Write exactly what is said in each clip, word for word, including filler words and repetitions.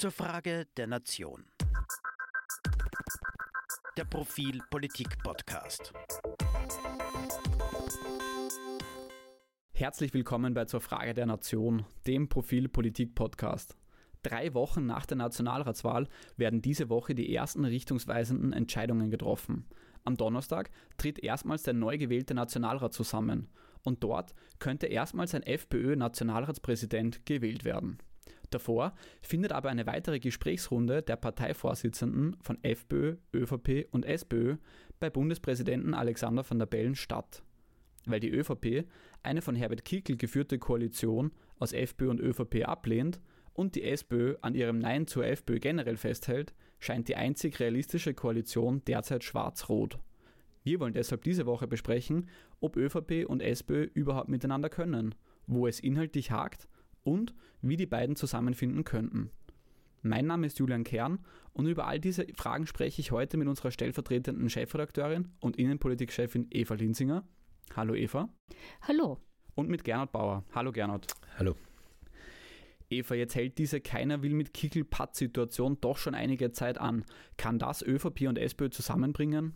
Zur Frage der Nation. Der Profil Politik Podcast. Herzlich willkommen bei Zur Frage der Nation, dem Profil Politik Podcast. Drei Wochen nach der Nationalratswahl werden diese Woche die ersten richtungsweisenden Entscheidungen getroffen. Am Donnerstag tritt erstmals der neu gewählte Nationalrat zusammen und dort könnte erstmals ein FPÖ-Nationalratspräsident gewählt werden. Davor findet aber eine weitere Gesprächsrunde der Parteivorsitzenden von FPÖ, ÖVP und SPÖ bei Bundespräsidenten Alexander Van der Bellen statt. Weil die ÖVP eine von Herbert Kickl geführte Koalition aus FPÖ und ÖVP ablehnt und die SPÖ an ihrem Nein zur FPÖ generell festhält, scheint die einzig realistische Koalition derzeit schwarz-rot. Wir wollen deshalb diese Woche besprechen, ob ÖVP und SPÖ überhaupt miteinander können, wo es inhaltlich hakt und wie die beiden zusammenfinden könnten. Mein Name ist Julian Kern und über all diese Fragen spreche ich heute mit unserer stellvertretenden Chefredakteurin und Innenpolitikchefin Eva Linsinger. Hallo Eva. Hallo. Und mit Gernot Bauer. Hallo Gernot. Hallo. Eva, jetzt hält diese Keiner-will-mit-Kickl-Patt-Situation doch schon einige Zeit an. Kann das ÖVP und SPÖ zusammenbringen?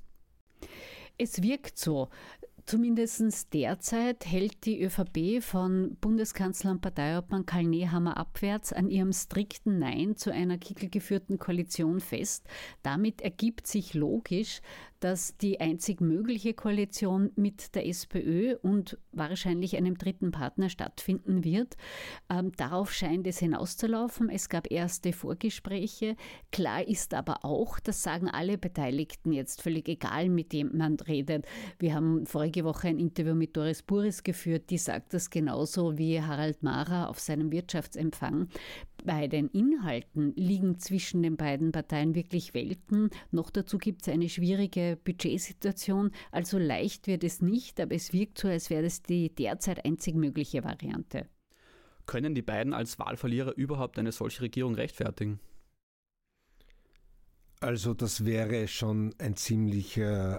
Es wirkt so. Zumindest derzeit hält die ÖVP von Bundeskanzler und Parteiobmann Karl Nehammer abwärts an ihrem strikten Nein zu einer Kickl-geführten Koalition fest. Damit ergibt sich logisch, dass die einzig mögliche Koalition mit der SPÖ und wahrscheinlich einem dritten Partner stattfinden wird. Ähm, darauf scheint es hinauszulaufen. Es gab erste Vorgespräche. Klar ist aber auch, das sagen alle Beteiligten jetzt, völlig egal, mit dem man redet. Wir haben vorige Woche ein Interview mit Doris Burris geführt, die sagt das genauso wie Harald Mahrer auf seinem Wirtschaftsempfang. Bei den Inhalten liegen zwischen den beiden Parteien wirklich Welten. Noch dazu gibt es eine schwierige Budgetsituation. Also leicht wird es nicht, aber es wirkt so, als wäre das die derzeit einzig mögliche Variante. Können die beiden als Wahlverlierer überhaupt eine solche Regierung rechtfertigen? Also das wäre schon ein ziemlicher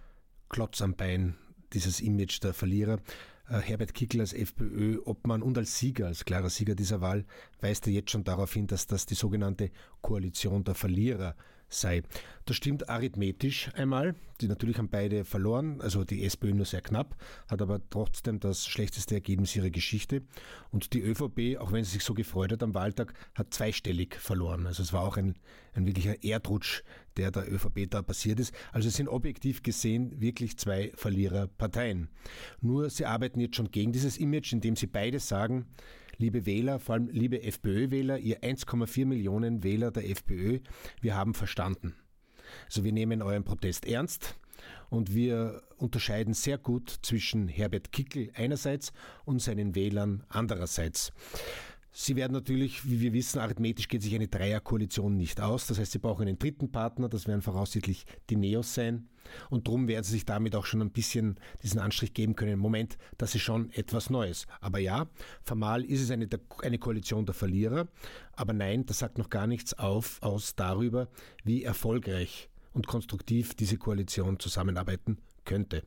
Klotz am Bein, dieses Image der Verlierer. Herbert Kickl als FPÖ-Obmann und als Sieger, als klarer Sieger dieser Wahl, weist er jetzt schon darauf hin, dass das die sogenannte Koalition der Verlierer sei. Das stimmt arithmetisch einmal. Die natürlich haben beide verloren, also die SPÖ nur sehr knapp, hat aber trotzdem das schlechteste Ergebnis ihrer Geschichte. Und die ÖVP, auch wenn sie sich so gefreut hat am Wahltag, hat zweistellig verloren. Also es war auch ein, ein wirklicher Erdrutsch, der der ÖVP da passiert ist. Also es sind objektiv gesehen wirklich zwei Verliererparteien. Nur sie arbeiten jetzt schon gegen dieses Image, indem sie beide sagen, liebe Wähler, vor allem liebe FPÖ-Wähler, ihr eins Komma vier Millionen Wähler der FPÖ, wir haben verstanden. Also wir nehmen euren Protest ernst und wir unterscheiden sehr gut zwischen Herbert Kickl einerseits und seinen Wählern andererseits. Sie werden natürlich, wie wir wissen, arithmetisch geht sich eine Dreierkoalition nicht aus. Das heißt, sie brauchen einen dritten Partner, das werden voraussichtlich die Neos sein. Und darum werden sie sich damit auch schon ein bisschen diesen Anstrich geben können. Moment, das ist schon etwas Neues. Aber ja, formal ist es eine, eine Koalition der Verlierer. Aber nein, das sagt noch gar nichts auf, aus darüber, wie erfolgreich und konstruktiv diese Koalition zusammenarbeiten könnte.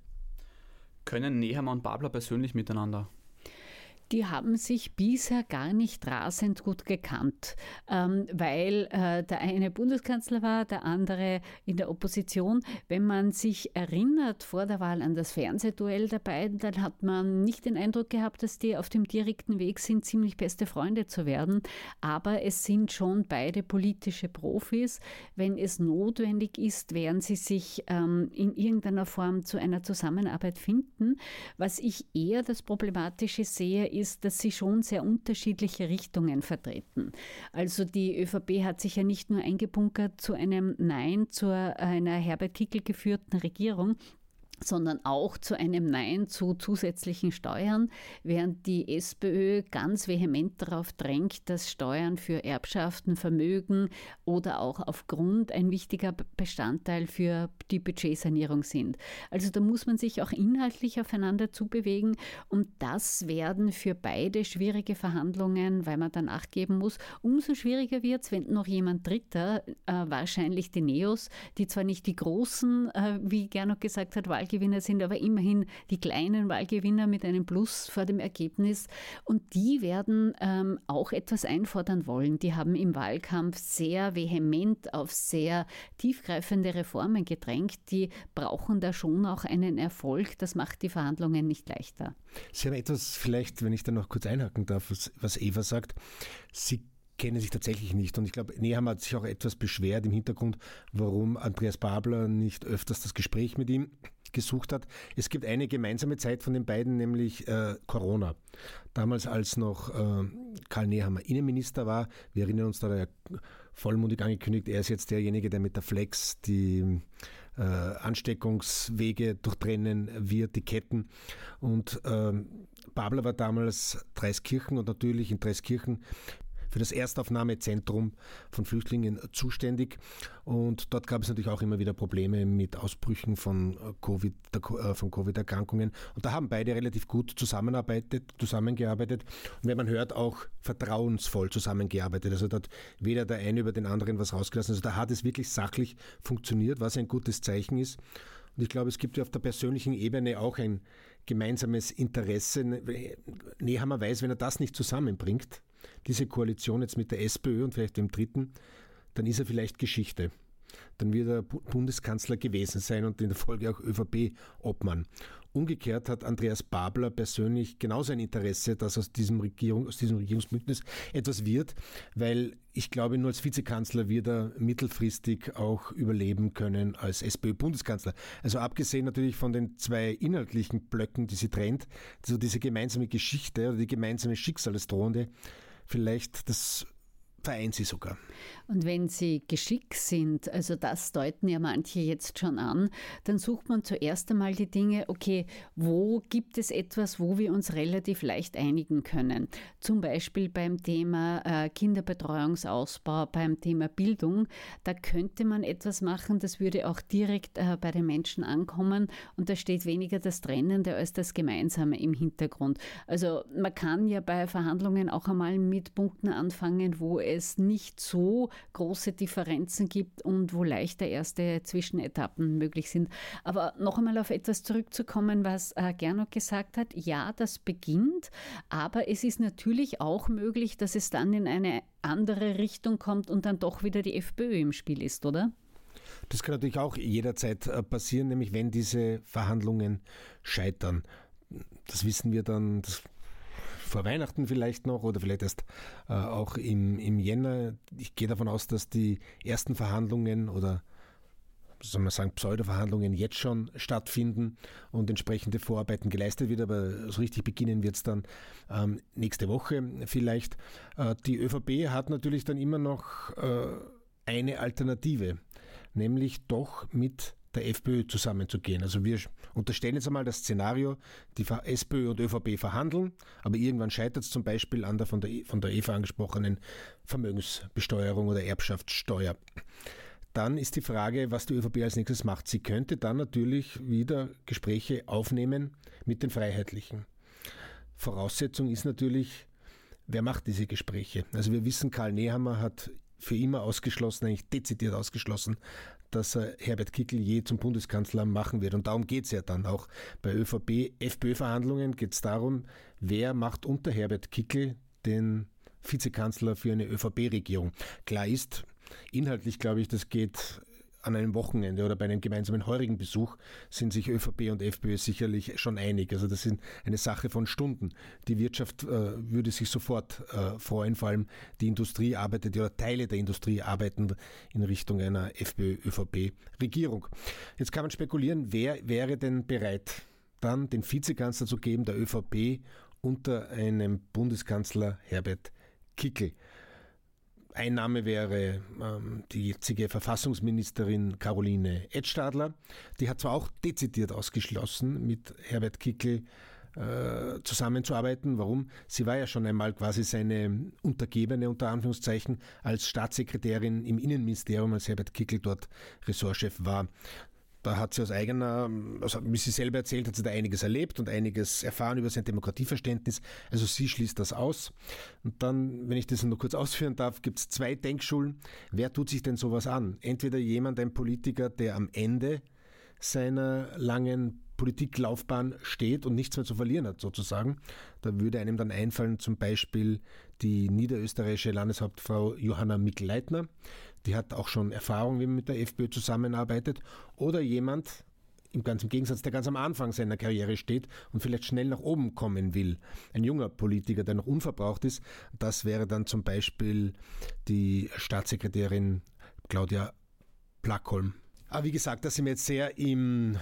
Können Nehammer und Babler persönlich miteinander? Die haben sich bisher gar nicht rasend gut gekannt, ähm, weil äh, der eine Bundeskanzler war, der andere in der Opposition. Wenn man sich erinnert vor der Wahl an das Fernsehduell der beiden, dann hat man nicht den Eindruck gehabt, dass die auf dem direkten Weg sind, ziemlich beste Freunde zu werden. Aber es sind schon beide politische Profis. Wenn es notwendig ist, werden sie sich ähm, in irgendeiner Form zu einer Zusammenarbeit finden. Was ich eher das Problematische sehe, ist, dass sie schon sehr unterschiedliche Richtungen vertreten. Also die ÖVP hat sich ja nicht nur eingebunkert zu einem Nein zu einer Herbert Kickl geführten Regierung, sondern auch zu einem Nein zu zusätzlichen Steuern, während die SPÖ ganz vehement darauf drängt, dass Steuern für Erbschaften, Vermögen oder auch auf Grund ein wichtiger Bestandteil für die Budgetsanierung sind. Also da muss man sich auch inhaltlich aufeinander zubewegen und das werden für beide schwierige Verhandlungen, weil man dann Acht geben muss. Umso schwieriger wird es, wenn noch jemand Dritter, äh, wahrscheinlich die Neos, die zwar nicht die großen, äh, wie Gernot gesagt hat, Wahl Wahlgewinner sind, aber immerhin die kleinen Wahlgewinner mit einem Plus vor dem Ergebnis. Und die werden ähm, auch etwas einfordern wollen. Die haben im Wahlkampf sehr vehement auf sehr tiefgreifende Reformen gedrängt. Die brauchen da schon auch einen Erfolg. Das macht die Verhandlungen nicht leichter. Sie haben etwas, vielleicht, wenn ich da noch kurz einhaken darf, was, was Eva sagt. Sie kennen sich tatsächlich nicht. Und ich glaube, Nehammer hat sich auch etwas beschwert im Hintergrund, warum Andreas Babler nicht öfters das Gespräch mit ihm gesucht hat. Es gibt eine gemeinsame Zeit von den beiden, nämlich äh, Corona. Damals, als noch äh, Karl Nehammer Innenminister war, wir erinnern uns, da hat er vollmundig angekündigt, er ist jetzt derjenige, der mit der Flex die äh, Ansteckungswege durchtrennen wird, die Ketten. Und äh, Babler war damals Dreiskirchen und natürlich in Dreiskirchen für das Erstaufnahmezentrum von Flüchtlingen zuständig. Und dort gab es natürlich auch immer wieder Probleme mit Ausbrüchen von Covid, von Covid-Erkrankungen. Und da haben beide relativ gut zusammenarbeitet, zusammengearbeitet. Und wenn man hört, auch vertrauensvoll zusammengearbeitet. Also da hat weder der eine über den anderen was rausgelassen. Also da hat es wirklich sachlich funktioniert, was ein gutes Zeichen ist. Und ich glaube, es gibt ja auf der persönlichen Ebene auch ein gemeinsames Interesse. Nehammer weiß, wenn er das nicht zusammenbringt, diese Koalition jetzt mit der SPÖ und vielleicht dem Dritten, dann ist er vielleicht Geschichte. Dann wird er Bundeskanzler gewesen sein und in der Folge auch ÖVP-Obmann. Umgekehrt hat Andreas Babler persönlich genauso ein Interesse, dass aus diesem, Regierung, aus diesem Regierungsbündnis etwas wird, weil ich glaube, nur als Vizekanzler wird er mittelfristig auch überleben können als SPÖ-Bundeskanzler. Also abgesehen natürlich von den zwei inhaltlichen Blöcken, die sie trennt, also diese gemeinsame Geschichte oder die gemeinsame Schicksalsdrohende, vielleicht das vereint sie sogar. Und wenn sie geschickt sind, also das deuten ja manche jetzt schon an, dann sucht man zuerst einmal die Dinge, okay, wo gibt es etwas, wo wir uns relativ leicht einigen können? Zum Beispiel beim Thema äh, Kinderbetreuungsausbau, beim Thema Bildung, da könnte man etwas machen, das würde auch direkt äh, bei den Menschen ankommen und da steht weniger das Trennende als das Gemeinsame im Hintergrund. Also man kann ja bei Verhandlungen auch einmal mit Punkten anfangen, wo es nicht so große Differenzen gibt und wo leichter erste Zwischenetappen möglich sind. Aber noch einmal auf etwas zurückzukommen, was äh, Gernot gesagt hat. Ja, das beginnt, aber es ist natürlich auch möglich, dass es dann in eine andere Richtung kommt und dann doch wieder die FPÖ im Spiel ist, oder? Das kann natürlich auch jederzeit passieren, nämlich wenn diese Verhandlungen scheitern. Das wissen wir dann, das vor Weihnachten vielleicht noch oder vielleicht erst äh, auch im, im Jänner. Ich gehe davon aus, dass die ersten Verhandlungen oder soll man sagen Pseudo-Verhandlungen jetzt schon stattfinden und entsprechende Vorarbeiten geleistet wird, aber so richtig beginnen wird es dann ähm, nächste Woche vielleicht. Äh, die ÖVP hat natürlich dann immer noch äh, eine Alternative, nämlich doch mit der FPÖ zusammenzugehen. Also wir unterstellen jetzt einmal das Szenario, die SPÖ und ÖVP verhandeln, aber irgendwann scheitert es zum Beispiel an der von der, von der Eva angesprochenen Vermögensbesteuerung oder Erbschaftssteuer. Dann ist die Frage, was die ÖVP als nächstes macht. Sie könnte dann natürlich wieder Gespräche aufnehmen mit den Freiheitlichen. Voraussetzung ist natürlich, wer macht diese Gespräche? Also wir wissen, Karl Nehammer hat für immer ausgeschlossen, eigentlich dezidiert ausgeschlossen, dass er Herbert Kickl je zum Bundeskanzler machen wird. Und darum geht es ja dann auch. Bei ÖVP-FPÖ-Verhandlungen geht es darum, wer macht unter Herbert Kickl den Vizekanzler für eine ÖVP-Regierung. Klar ist, inhaltlich glaube ich, das geht an einem Wochenende oder bei einem gemeinsamen heurigen Besuch sind sich ÖVP und FPÖ sicherlich schon einig. Also das ist eine Sache von Stunden. Die Wirtschaft äh, würde sich sofort äh, freuen, vor allem die Industrie arbeitet oder Teile der Industrie arbeiten in Richtung einer FPÖ-ÖVP-Regierung. Jetzt kann man spekulieren, wer wäre denn bereit, dann den Vizekanzler zu geben, der ÖVP unter einem Bundeskanzler Herbert Kickl. Ein Name wäre ähm, die jetzige Verfassungsministerin Caroline Edstadler. Die hat zwar auch dezidiert ausgeschlossen, mit Herbert Kickl äh, zusammenzuarbeiten. Warum? Sie war ja schon einmal quasi seine Untergebene, unter Anführungszeichen, als Staatssekretärin im Innenministerium, als Herbert Kickl dort Ressortchef war. Da hat sie aus eigener, also wie sie selber erzählt, hat sie da einiges erlebt und einiges erfahren über sein Demokratieverständnis. Also sie schließt das aus. Und dann, wenn ich das noch kurz ausführen darf, gibt es zwei Denkschulen. Wer tut sich denn sowas an? Entweder jemand, ein Politiker, der am Ende seiner langen Politiklaufbahn steht und nichts mehr zu verlieren hat, sozusagen. Da würde einem dann einfallen, zum Beispiel die niederösterreichische Landeshauptfrau Johanna Mikl-Leitner. Die hat auch schon Erfahrung, wie man mit der FPÖ zusammenarbeitet. Oder jemand, im ganz im Gegensatz, der ganz am Anfang seiner Karriere steht und vielleicht schnell nach oben kommen will. Ein junger Politiker, der noch unverbraucht ist. Das wäre dann zum Beispiel die Staatssekretärin Claudia Plackholm. Aber wie gesagt, das sind wir jetzt sehr im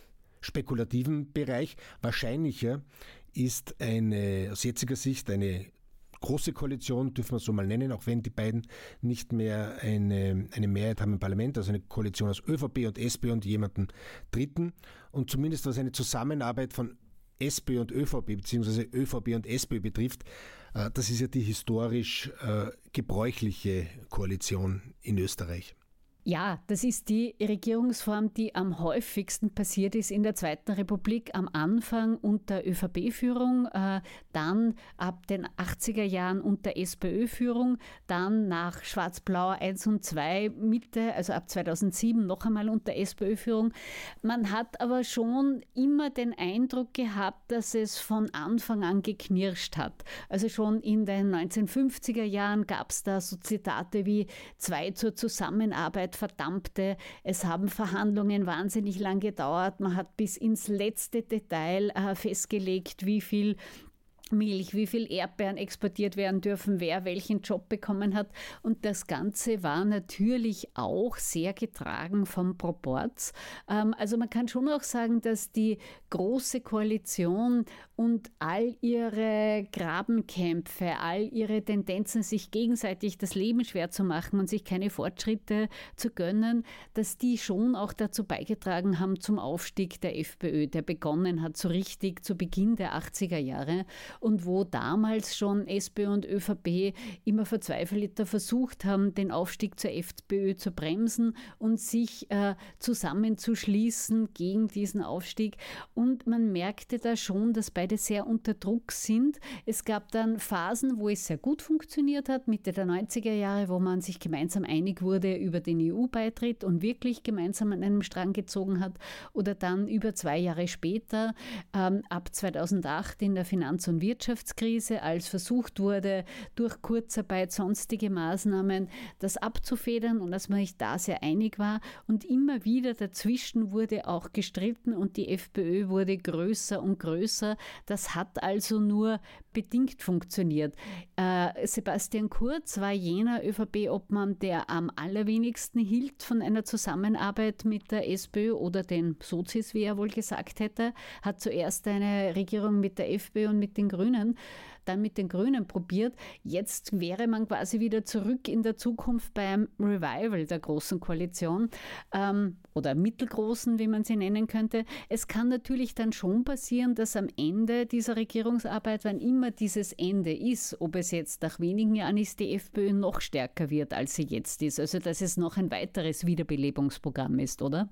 spekulativen Bereich. Wahrscheinlicher ist eine, aus jetziger Sicht eine große Koalition, dürfen wir es so mal nennen, auch wenn die beiden nicht mehr eine, eine Mehrheit haben im Parlament, also eine Koalition aus ÖVP und SPÖ und jemanden Dritten. Und zumindest was eine Zusammenarbeit von SPÖ und ÖVP bzw. ÖVP und SPÖ betrifft, äh, das ist ja die historisch äh, gebräuchliche Koalition in Österreich. Ja, das ist die Regierungsform, die am häufigsten passiert ist in der Zweiten Republik, am Anfang unter ÖVP-Führung, äh, dann ab den achtziger Jahren unter SPÖ-Führung, dann nach Schwarz-Blau eins und zwei Mitte, also ab zweitausendsieben noch einmal unter SPÖ-Führung. Man hat aber schon immer den Eindruck gehabt, dass es von Anfang an geknirscht hat. Also schon in den neunzehnhundertfünfziger Jahren gab es da so Zitate wie zwei zur Zusammenarbeit verdammte, es haben Verhandlungen wahnsinnig lang gedauert, man hat bis ins letzte Detail äh, festgelegt, wie viel Milch, wie viel Erdbeeren exportiert werden dürfen, wer welchen Job bekommen hat. Und das Ganze war natürlich auch sehr getragen vom Proporz. Ähm, also man kann schon auch sagen, dass die Große Koalition und all ihre Grabenkämpfe, all ihre Tendenzen, sich gegenseitig das Leben schwer zu machen und sich keine Fortschritte zu gönnen, dass die schon auch dazu beigetragen haben zum Aufstieg der FPÖ, der begonnen hat so richtig zu Beginn der achtziger Jahre. Und wo damals schon SPÖ und ÖVP immer verzweifelter versucht haben, den Aufstieg zur FPÖ zu bremsen und sich äh, zusammenzuschließen gegen diesen Aufstieg. Und man merkte da schon, dass beide sehr unter Druck sind. Es gab dann Phasen, wo es sehr gut funktioniert hat, Mitte der neunziger Jahre, wo man sich gemeinsam einig wurde über den E U-Beitritt und wirklich gemeinsam an einem Strang gezogen hat. Oder dann über zwei Jahre später, ähm, ab zweitausendacht in der Finanz- und Wirtschaftskrise, als versucht wurde, durch Kurzarbeit, sonstige Maßnahmen das abzufedern und dass man sich da sehr einig war. Und immer wieder dazwischen wurde auch gestritten und die FPÖ wurde größer und größer. Das hat also nur bedingt funktioniert. Äh, Sebastian Kurz war jener ÖVP-Obmann, der am allerwenigsten hielt von einer Zusammenarbeit mit der SPÖ oder den Sozis, wie er wohl gesagt hätte, hat zuerst eine Regierung mit der FPÖ und mit den Grünen, dann mit den Grünen probiert. Jetzt wäre man quasi wieder zurück in der Zukunft beim Revival der Großen Koalition ähm, oder mittelgroßen, wie man sie nennen könnte. Es kann natürlich dann schon passieren, dass am Ende dieser Regierungsarbeit, wann immer dieses Ende ist, ob es jetzt nach wenigen Jahren ist, die FPÖ noch stärker wird, als sie jetzt ist. Also dass es noch ein weiteres Wiederbelebungsprogramm ist, oder?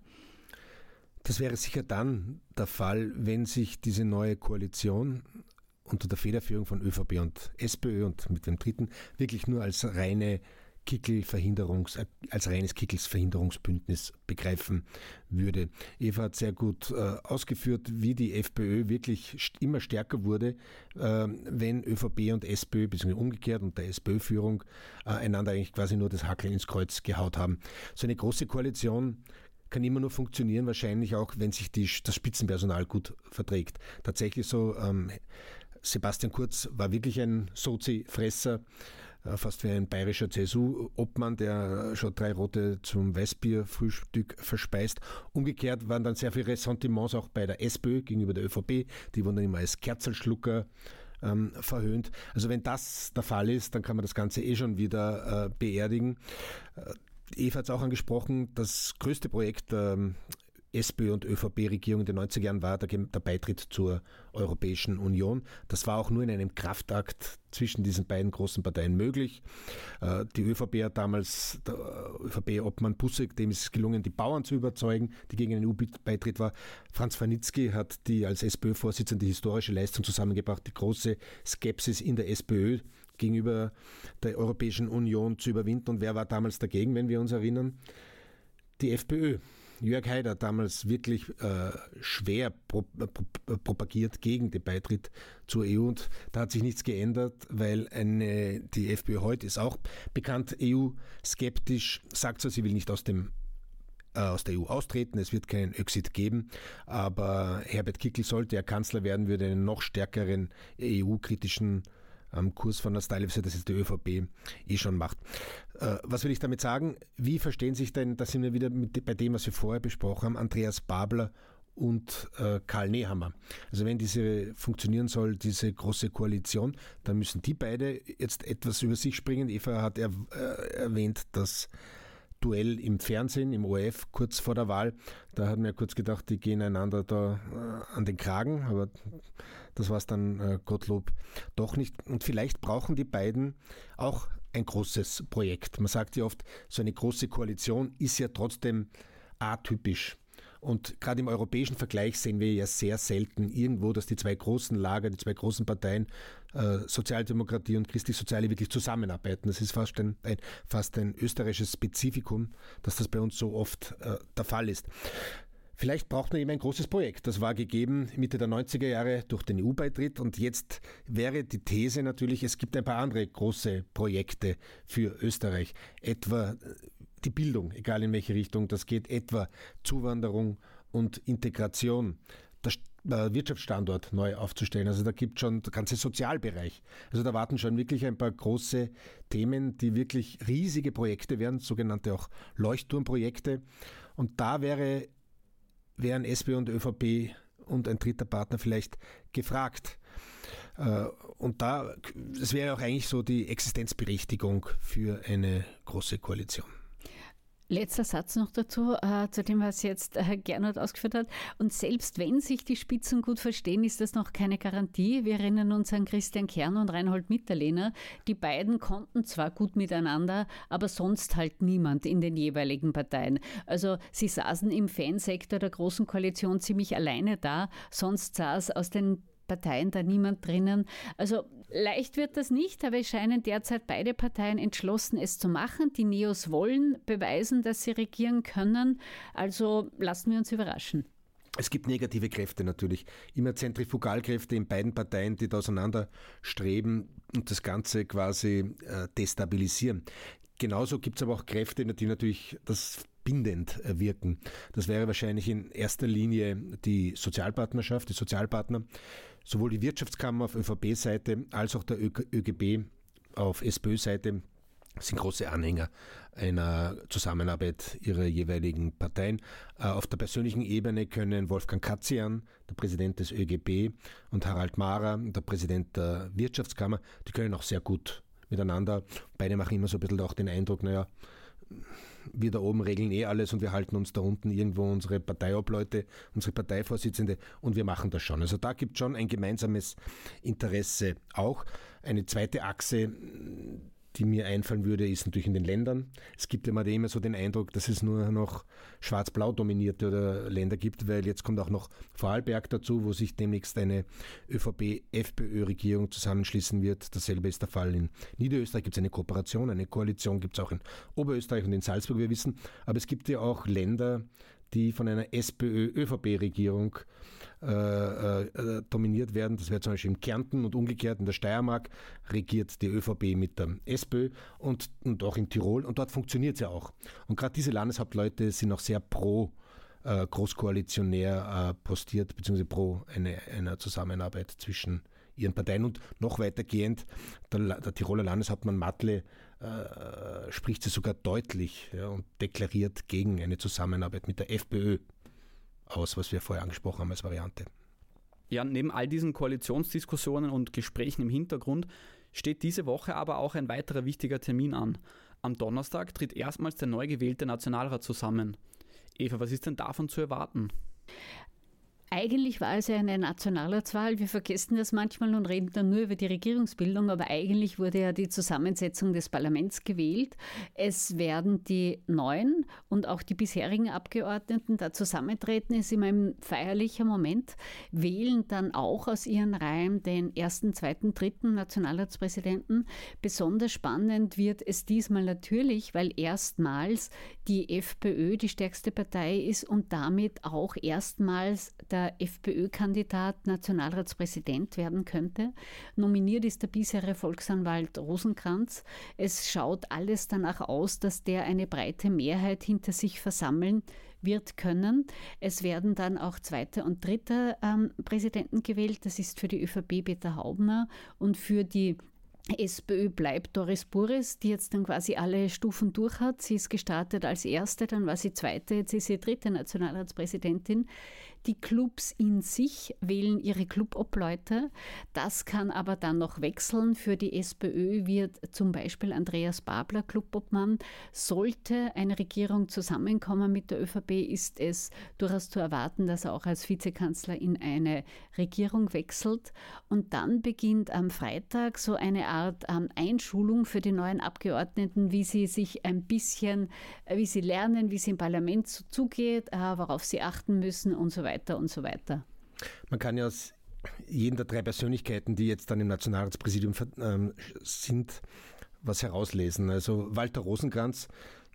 Das wäre sicher dann der Fall, wenn sich diese neue Koalition unter der Federführung von ÖVP und SPÖ und mit dem Dritten wirklich nur als reine Kickel-Verhinderungs, als reines Kickels-Verhinderungsbündnis begreifen würde. Eva hat sehr gut äh, ausgeführt, wie die FPÖ wirklich st- immer stärker wurde, äh, wenn ÖVP und SPÖ, beziehungsweise umgekehrt und der SPÖ-Führung äh, einander eigentlich quasi nur das Hackeln ins Kreuz gehaut haben. So eine große Koalition kann immer nur funktionieren, wahrscheinlich auch, wenn sich die, das Spitzenpersonal gut verträgt. Tatsächlich so, ähm, Sebastian Kurz war wirklich ein Sozi-Fresser, äh, fast wie ein bayerischer C S U-Obmann, der schon drei Rote zum Weißbier-Frühstück verspeist. Umgekehrt waren dann sehr viele Ressentiments auch bei der SPÖ gegenüber der ÖVP. Die wurden dann immer als Kerzelschlucker ähm, verhöhnt. Also wenn das der Fall ist, dann kann man das Ganze eh schon wieder äh, beerdigen. Äh, Eva hat es auch angesprochen, das größte Projekt der SPÖ- und ÖVP-Regierung in den neunziger Jahren war der, der Beitritt zur Europäischen Union. Das war auch nur in einem Kraftakt zwischen diesen beiden großen Parteien möglich. Die ÖVP hat damals, der ÖVP-Obmann Bussek, dem ist es gelungen, die Bauern zu überzeugen, die gegen den E U-Beitritt war. Franz Franitzky hat die als SPÖ-Vorsitzende die historische Leistung zusammengebracht, die große Skepsis in der SPÖ gegenüber der Europäischen Union zu überwinden. Und wer war damals dagegen, wenn wir uns erinnern? Die FPÖ. Jörg Haider damals wirklich äh, schwer pro, pro, propagiert gegen den Beitritt zur E U und da hat sich nichts geändert, weil eine, die FPÖ heute ist auch bekannt E U-skeptisch, sagt zwar, sie will nicht aus dem aus der E U austreten, es wird keinen Exit geben, aber Herbert Kickl, sollte er Kanzler werden, würde einen noch stärkeren E U-kritischen ähm, Kurs von der Style, das jetzt die ÖVP eh schon macht. Äh, was will ich damit sagen? Wie verstehen sich denn, da sind wir wieder mit, bei dem, was wir vorher besprochen haben, Andreas Babler und äh, Karl Nehammer. Also wenn diese funktionieren soll, diese große Koalition, dann müssen die beide jetzt etwas über sich springen. Eva hat er, äh, erwähnt, dass Duell im Fernsehen, im O R F, kurz vor der Wahl. Da hat man ja kurz gedacht, die gehen einander da äh, an den Kragen, aber das war es dann äh, Gottlob doch nicht. Und vielleicht brauchen die beiden auch ein großes Projekt. Man sagt ja oft, so eine große Koalition ist ja trotzdem atypisch. Und gerade im europäischen Vergleich sehen wir ja sehr selten irgendwo, dass die zwei großen Lager, die zwei großen Parteien, äh, Sozialdemokratie und Christlich-Soziale, wirklich zusammenarbeiten. Das ist fast ein, ein, fast ein österreichisches Spezifikum, dass das bei uns so oft äh, der Fall ist. Vielleicht braucht man eben ein großes Projekt. Das war gegeben Mitte der neunziger Jahre durch den E U-Beitritt und jetzt wäre die These natürlich, es gibt ein paar andere große Projekte für Österreich. Etwa die Bildung, egal in welche Richtung das geht, etwa Zuwanderung und Integration, der Wirtschaftsstandort neu aufzustellen. Also da gibt es schon der ganze Sozialbereich. Also da warten schon wirklich ein paar große Themen, die wirklich riesige Projekte werden, sogenannte auch Leuchtturmprojekte. Und da wäre, wären SPÖ und ÖVP und ein dritter Partner vielleicht gefragt. Und da, das wäre auch eigentlich so die Existenzberechtigung für eine große Koalition. Letzter Satz noch dazu, äh, zu dem, was jetzt äh, Gernot ausgeführt hat. Und selbst wenn sich die Spitzen gut verstehen, ist das noch keine Garantie. Wir erinnern uns an Christian Kern und Reinhold Mitterlehner. Die beiden konnten zwar gut miteinander, aber sonst halt niemand in den jeweiligen Parteien. Also sie saßen im Fansektor der Großen Koalition ziemlich alleine da, sonst saß aus den Parteien da niemand drinnen. Also leicht wird das nicht, aber es scheinen derzeit beide Parteien entschlossen, es zu machen. Die Neos wollen beweisen, dass sie regieren können. Also lassen wir uns überraschen. Es gibt negative Kräfte natürlich, immer Zentrifugalkräfte in beiden Parteien, die da auseinanderstreben und das Ganze quasi äh, destabilisieren. Genauso gibt es aber auch Kräfte, die natürlich das bindend wirken. Das wäre wahrscheinlich in erster Linie die Sozialpartnerschaft, die Sozialpartner, sowohl die Wirtschaftskammer auf ÖVP-Seite als auch der ÖGB auf SPÖ-Seite sind große Anhänger einer Zusammenarbeit ihrer jeweiligen Parteien. Auf der persönlichen Ebene können Wolfgang Katzian, der Präsident des ÖGB, und Harald Mahrer, der Präsident der Wirtschaftskammer, die können auch sehr gut miteinander. Beide machen immer so ein bisschen auch den Eindruck, naja, wir da oben regeln eh alles und wir halten uns da unten irgendwo unsere Parteiobleute, unsere Parteivorsitzende und wir machen das schon. Also da gibt es schon ein gemeinsames Interesse auch. Eine zweite Achse, die mir einfallen würde, ist natürlich in den Ländern. Es gibt immer immer so den Eindruck, dass es nur noch schwarz-blau dominierte oder Länder gibt, weil jetzt kommt auch noch Vorarlberg dazu, wo sich demnächst eine ÖVP-F P Ö-Regierung zusammenschließen wird. Dasselbe ist der Fall in Niederösterreich, gibt es eine Kooperation, eine Koalition gibt es auch in Oberösterreich und in Salzburg, wir wissen. Aber es gibt ja auch Länder, die von einer SPÖ-Ö V P-Regierung äh, äh, dominiert werden. Das wäre zum Beispiel in Kärnten und umgekehrt in der Steiermark regiert die Ö V P mit der SPÖ und, und auch in Tirol und dort funktioniert es ja auch. Und gerade diese Landeshauptleute sind auch sehr pro äh, großkoalitionär äh, postiert, beziehungsweise pro eine, eine Zusammenarbeit zwischen ihren Parteien und noch weitergehend, der, der Tiroler Landeshauptmann Matle äh, spricht sie sogar deutlich ja, und deklariert gegen eine Zusammenarbeit mit der FPÖ aus, was wir vorher angesprochen haben als Variante. Ja, neben all diesen Koalitionsdiskussionen und Gesprächen im Hintergrund steht diese Woche aber auch ein weiterer wichtiger Termin an. Am Donnerstag tritt erstmals der neu gewählte Nationalrat zusammen. Eva, was ist denn davon zu erwarten? Eigentlich war es ja eine Nationalratswahl. Wir vergessen das manchmal und reden dann nur über die Regierungsbildung, aber eigentlich wurde ja die Zusammensetzung des Parlaments gewählt. Es werden die neuen und auch die bisherigen Abgeordneten da zusammentreten. Es ist immer ein feierlicher Moment, wählen dann auch aus ihren Reihen den ersten, zweiten, dritten Nationalratspräsidenten. Besonders spannend wird es diesmal natürlich, weil erstmals die FPÖ die stärkste Partei ist und damit auch erstmals der FPÖ-Kandidat Nationalratspräsident werden könnte. Nominiert ist der bisherige Volksanwalt Rosenkranz. Es schaut alles danach aus, dass der eine breite Mehrheit hinter sich versammeln wird können. Es werden dann auch zweiter und dritter ähm, Präsidenten gewählt. Das ist für die ÖVP Peter Haubner und für die SPÖ bleibt Doris Burres, die jetzt dann quasi alle Stufen durch hat. Sie ist gestartet als erste, dann war sie zweite, jetzt ist sie dritte Nationalratspräsidentin. Die Clubs in sich wählen ihre Clubobleute. Das kann aber dann noch wechseln. Für die SPÖ wird zum Beispiel Andreas Babler Clubobmann. Sollte eine Regierung zusammenkommen mit der ÖVP, ist es durchaus zu erwarten, dass er auch als Vizekanzler in eine Regierung wechselt. Und dann beginnt am Freitag so eine Art ähm, Einschulung für die neuen Abgeordneten, wie sie sich ein bisschen, äh, wie sie lernen, wie es im Parlament so zugeht, äh, worauf sie achten müssen und so weiter. Und so weiter. Man kann ja aus jeden der drei Persönlichkeiten, die jetzt dann im Nationalratspräsidium ähm, sind, was herauslesen. Also Walter Rosenkranz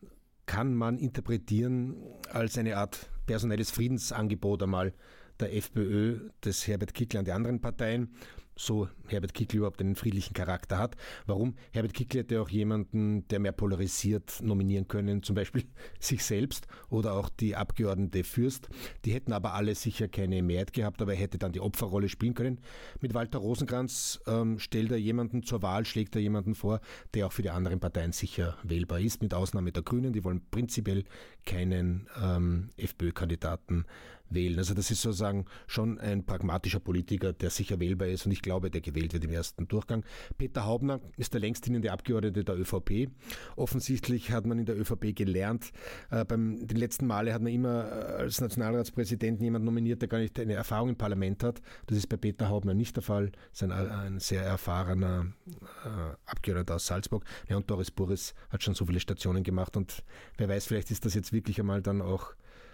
kann man interpretieren als eine Art personelles Friedensangebot einmal der FPÖ, des Herbert Kickl an die anderen Parteien, so Herbert Kickl überhaupt einen friedlichen Charakter hat. Warum? Herbert Kickl hätte auch jemanden, der mehr polarisiert, nominieren können, zum Beispiel sich selbst oder auch die Abgeordnete Fürst. Die hätten aber alle sicher keine Mehrheit gehabt, aber er hätte dann die Opferrolle spielen können. Mit Walter Rosenkranz ähm, stellt er jemanden zur Wahl, schlägt er jemanden vor, der auch für die anderen Parteien sicher wählbar ist, mit Ausnahme der Grünen. Die wollen prinzipiell keinen ähm, FPÖ-Kandidaten wählen. Also das ist sozusagen schon ein pragmatischer Politiker, der sicher wählbar ist und ich glaube, der gewählt wird im ersten Durchgang. Peter Haubner ist der längst dienende Abgeordnete der ÖVP. Offensichtlich hat man in der ÖVP gelernt. Äh, beim den letzten Male hat man immer äh, als Nationalratspräsidenten jemanden nominiert, der gar nicht eine Erfahrung im Parlament hat. Das ist bei Peter Haubner nicht der Fall. Das ist ein, ein sehr erfahrener äh, Abgeordneter aus Salzburg. Ja, und Doris Burres hat schon so viele Stationen gemacht und wer weiß, vielleicht ist das jetzt wirklich einmal dann auch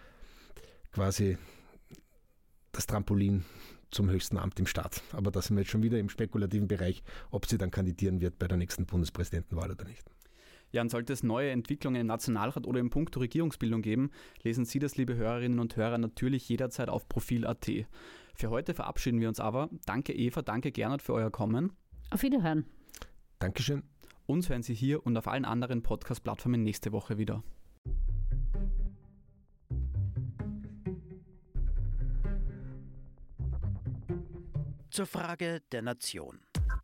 quasi das Trampolin zum höchsten Amt im Staat. Aber da sind wir jetzt schon wieder im spekulativen Bereich, ob sie dann kandidieren wird bei der nächsten Bundespräsidentenwahl oder nicht. Ja, und sollte es neue Entwicklungen im Nationalrat oder im Punkto Regierungsbildung geben, lesen Sie das, liebe Hörerinnen und Hörer, natürlich jederzeit auf profil punkt at. Für heute verabschieden wir uns aber. Danke Eva, danke Gernot für euer Kommen. Auf Wiederhören. Dankeschön. Uns hören Sie hier und auf allen anderen Podcast-Plattformen nächste Woche wieder. Zur Frage der Nation.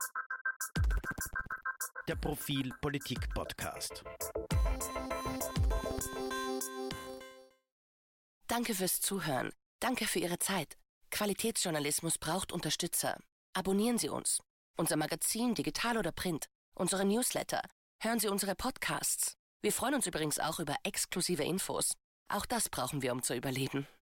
Der Profil Politik Podcast. Danke fürs Zuhören. Danke für Ihre Zeit. Qualitätsjournalismus braucht Unterstützer. Abonnieren Sie uns. Unser Magazin, digital oder print. Unsere Newsletter. Hören Sie unsere Podcasts. Wir freuen uns übrigens auch über exklusive Infos. Auch das brauchen wir, um zu überleben.